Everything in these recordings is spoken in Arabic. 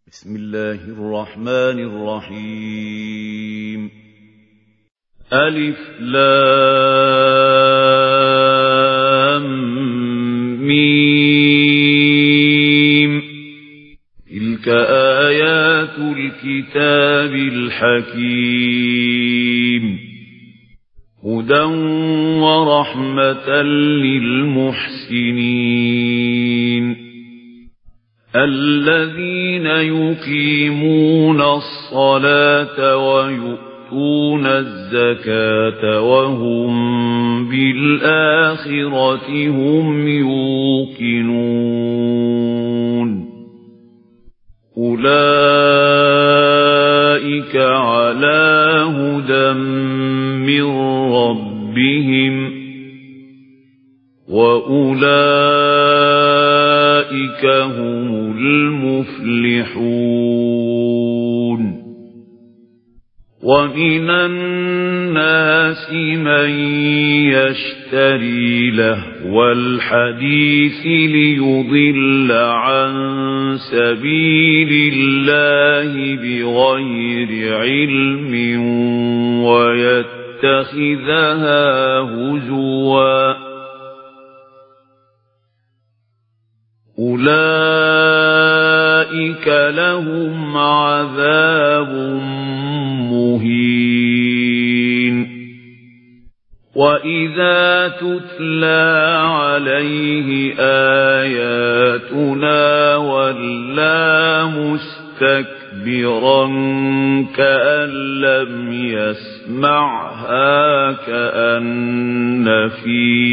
بسم الله الرحمن الرحيم. ألف لام ميم. تلك آيات الكتاب الحكيم. هدى ورحمة للمحسنين الذين يقيمون الصلاة ويؤتون الزكاة وهم بالآخرة هم يوقنون. أولئك على هدى من ربهم وأولئك هم المفلحون. ومن الناس من يشتري لهو الحديث ليضل عن سبيل الله بغير علم ويتخذها هزوا. أولئك لهم عذاب مهين. وإذا تتلى عليه آياتنا ولى مستكبرا كأن لم يسمعها كأن في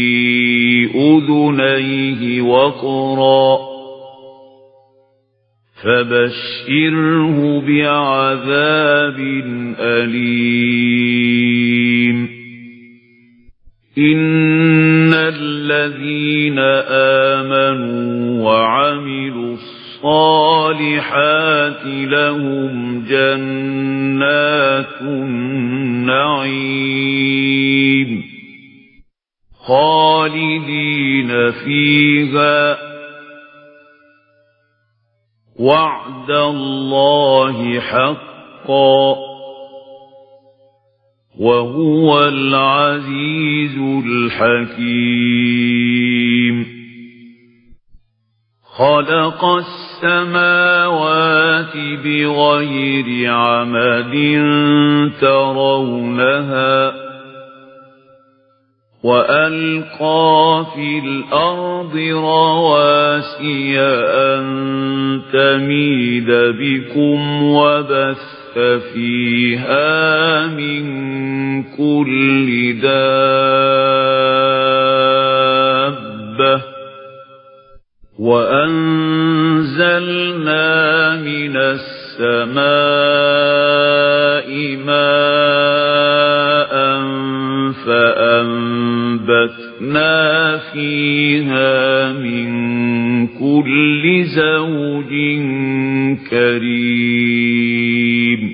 أذنيه وقرا فبشره بعذاب أليم. إن الذين آمنوا وعملوا الصالحات لهم جنات النعيم خالدين فيها وعد الله حقا وهو العزيز الحكيم. خلق السماوات بغير عمد ترونها وألقى في الأرض رواسي أن تميد بكم وبث فيها من كل دابة وأنزلنا من السماء ماء فأنبتنا فيها من كل زوج كريم.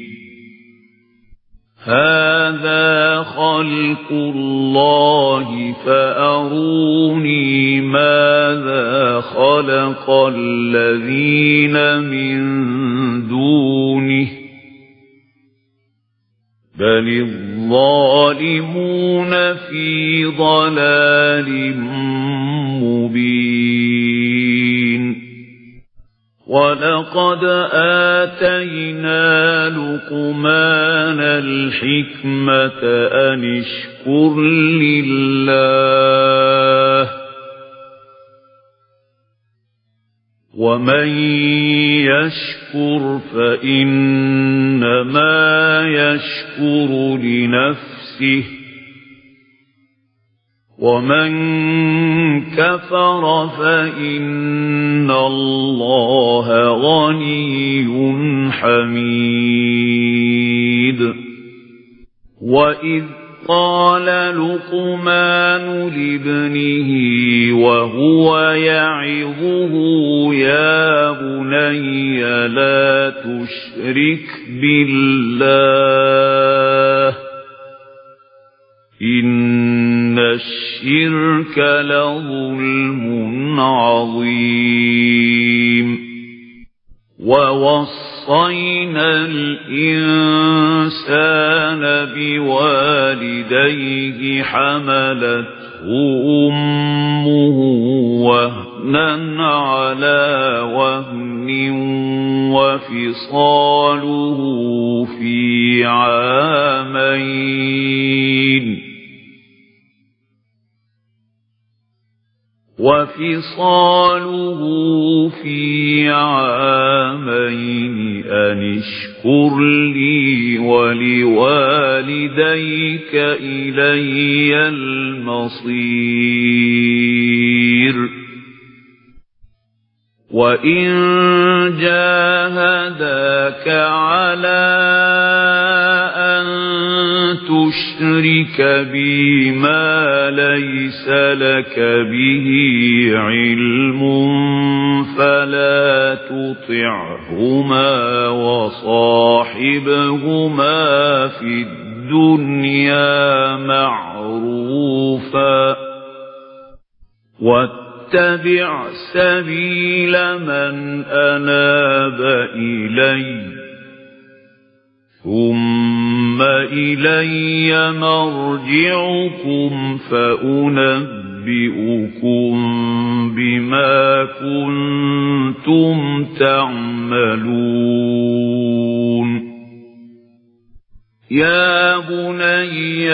هذا خلق الله فأروني ماذا خلق الذين من دونه بل الظالمون في ضلال مبين. ولقد آتينا لقمان الحكمة أن اشكر لله ومن يشكر فإنما يشكر لنفسه ومن كفر فإن الله غني حميد. وإذ قال لقمان لابنه وهو يعظه يا بني لا تشرك بالله إن الشرك لظلم عظيم. ووصينا الإنسان بوالديه حملته أمه وهنا على وهن وفصاله في عامين أن اشكر لي ولوالديك إلي المصير وإن جاهداك على أن تشرك بي ما ليس لك به علم فلا تطعهما وصاحبهما في الدنيا معروفا واتبع سبيل من أناب إلي ثم إلي مرجعكم فأنبئكم بما كنتم تعملون يا بني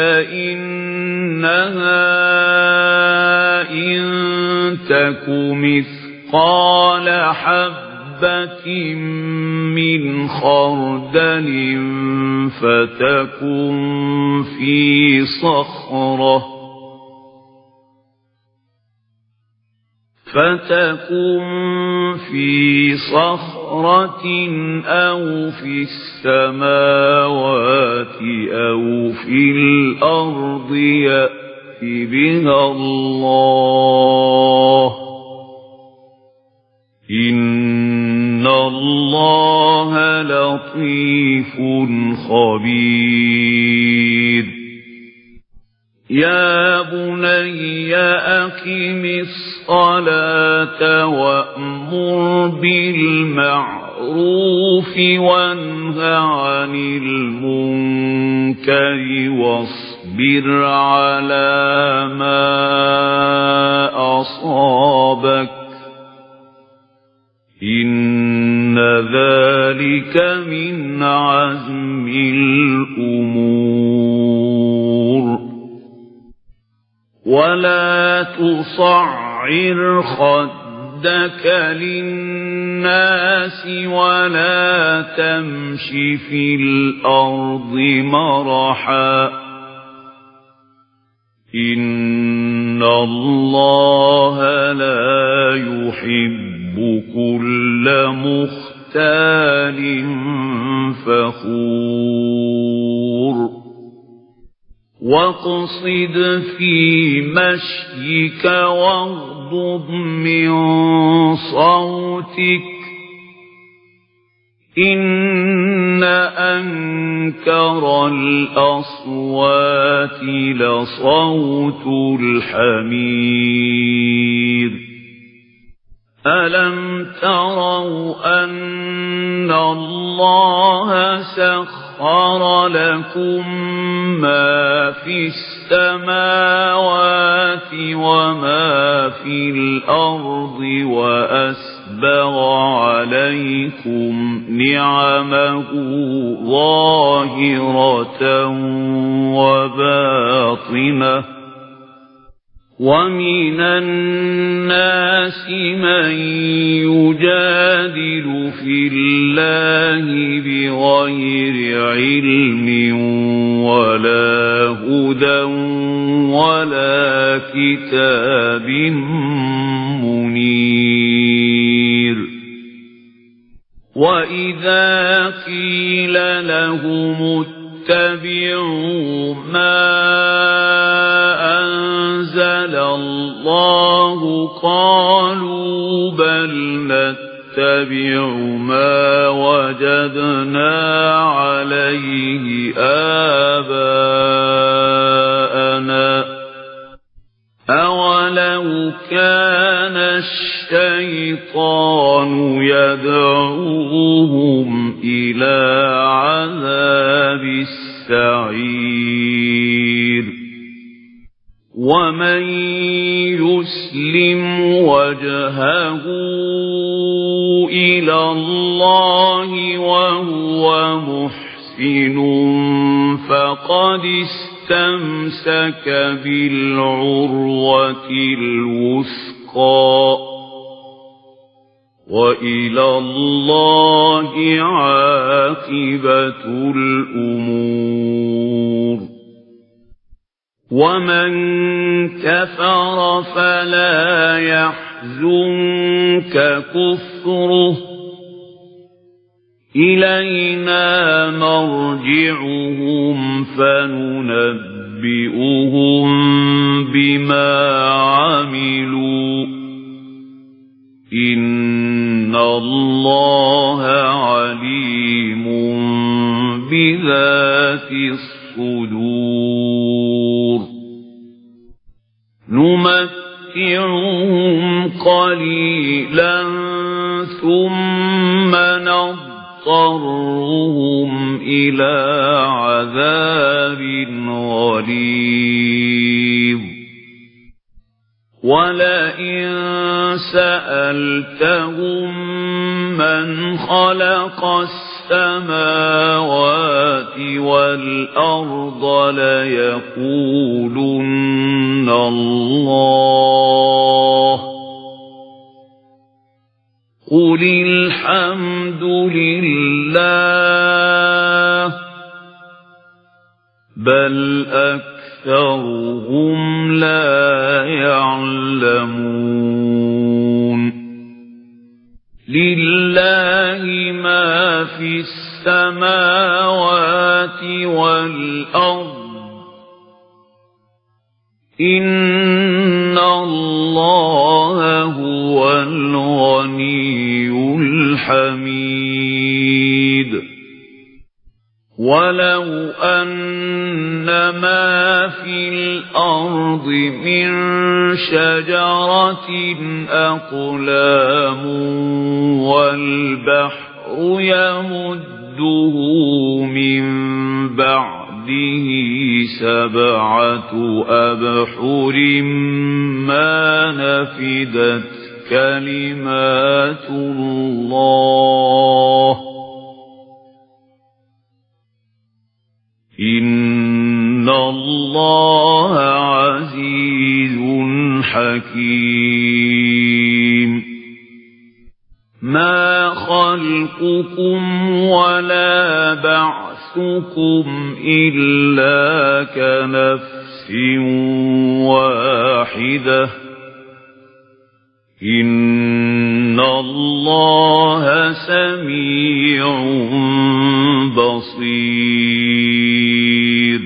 إنها إن تك مثقال حبة من خردل فتكن في صخرة أو في السماوات أو في الأرض يأت بها الله إن الله لطيف خبير يا بني أقم الصلاة وأمر بالمعروف وانه عن المنكر واصبر على ما أصابك إن ذلك من عزم الأمور ولا تصعر خدك للناس ولا تمش في الأرض مرحا إن الله لا يحب كل مختال فخور واقصد في مشيك واغضض من صوتك إن أنكر الأصوات لصوت الحمير ألم تروا أن الله سخر لكم ما في السماوات وما في الأرض وأسبغ عليكم نعمه ظاهرة وباطنة ومن الناس من يجادل في الله بغير علم ولا هدى ولا كتاب منير وإذا قيل لهم اتبعوا ما أنزل الله قالوا بل نتبع ما وجدنا عليه آباءنا أولو كان الشيطان يدعوهم السعير ومن يسلم وجهه إلى الله وهو محسن فقد استمسك بالعروة الوثقى وإلى الله عاقبة الأمور ومن كفر فلا يحزنك كفره إلينا مرجعهم فننبئهم بما عملوا إن الله عليم بذات الصدور نمتعهم قليلا ثم نضطرهم إلى عذاب غليظ ولئن سألتهم من خلق السماوات والأرض ليقولن الله قل الحمد لله بل أكثرهم لا يعلمون لله ما في السماوات والأرض إن الله هو الغني الحميد ولو أن ما في الأرض من شجرة أقلام والبحر يمده من بعده 7 أبحر ما نفدت كلمات الله إن الله عزيز حكيم ما خلقكم ولا بعثكم إلا كنفس واحدة إن الله سميع بصير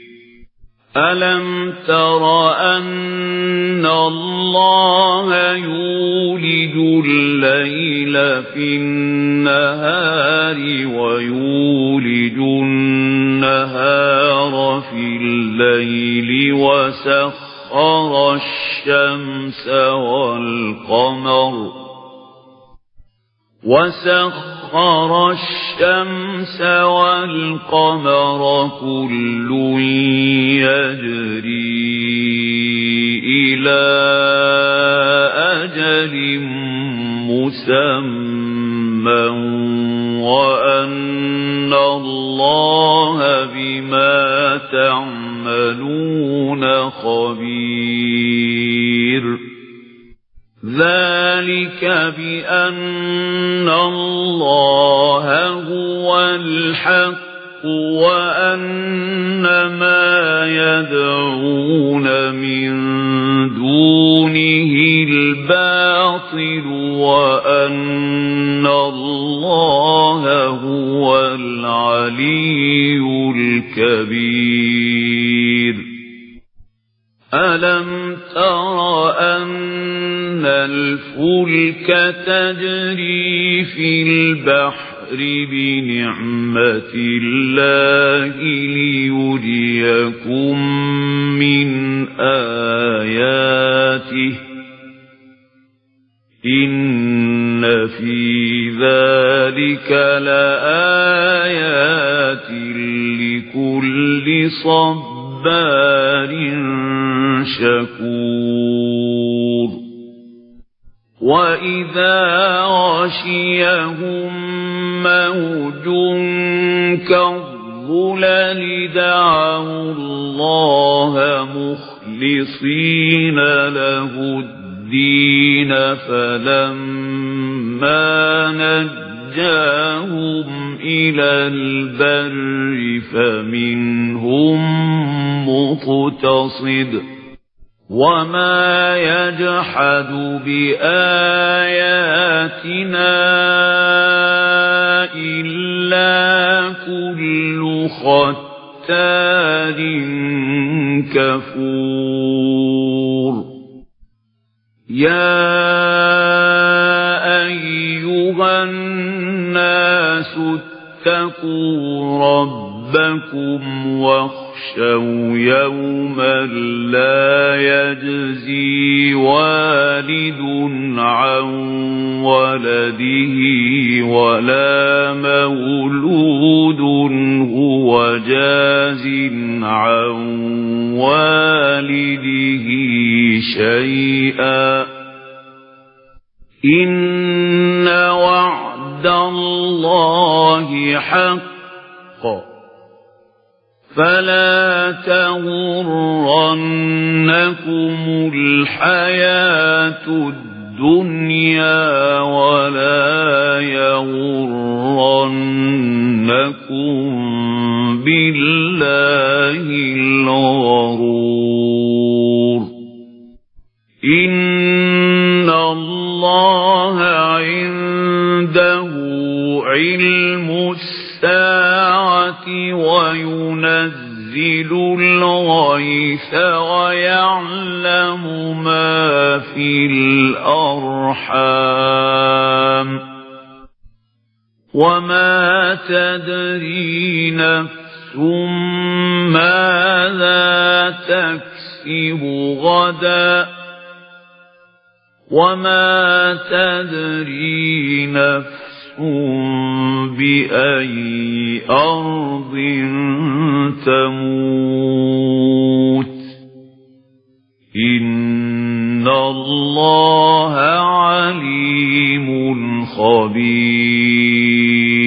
ألم تر أن الله يولج الليل في النهار ويولج النهار في الليل وسخر الشمس والقمر كل يجري إلى أجل مسمى وأن الله بما تعملون خبير ذلك بأن الله هو الحق وأن ما يدعون من دونه الباطل وأن الله هو العلي الكبير ألم تر أن الفلك تجري في البحر بنعمة الله ليريكم من آياته إن في ذلك لآيات لكل صبار شكور وإذا غشيهم موج كالظلل دعوا الله مخلصين له الدين فلما نجاهم إلى البر فمنهم مقتصد وما يجحد بآياتنا إلا كل ختار كفور يا أيها الناس اتقوا ربكم واخشوا يوما لا يجزي والد عن ولده ولا مولود هو جاز عن والده شيئا إن وعد الله حق فلا تغرنكم الحياة الدنيا ولا يغرنكم بالله الغرور إن الله عنده علم الساعة وينزل الغيث ويعلم ما في الأرحام وما تدري نفس ماذا تكسب غدا وما تدري نفس بأي أرض تموت إن الله عليم خبير